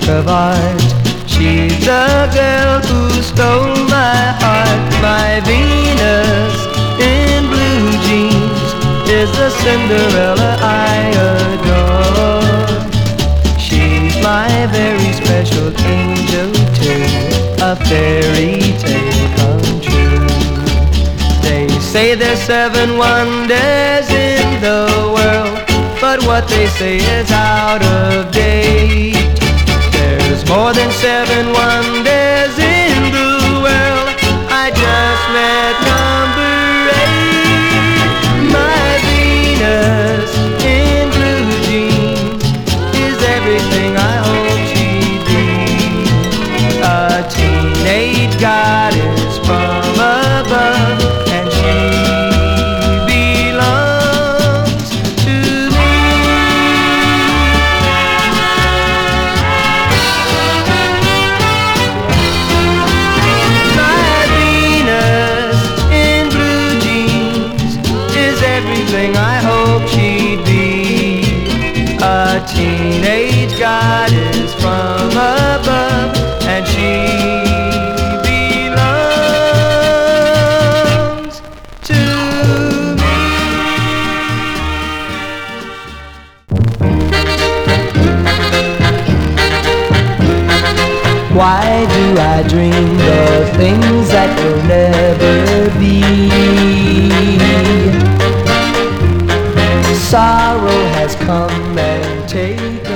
of art. She's the girl who stole my heart. My Venus in blue jeans is the Cinderella I adore. She's my very special angel too, a fairy tale come true. They say there's 7 wonders in the world, but what they say is out of date. There's more than 7 wonders in the world. I just met number 8. My Venus in blue jeans is everything I hope she'd be. A teenage goddess from above, and she belongs to me. My Venus in blue jeans is everything I hope she'd be. A teenage goddess from above, and she belongs to me. Why do I dream the things that will never be? Sorrow has come and taken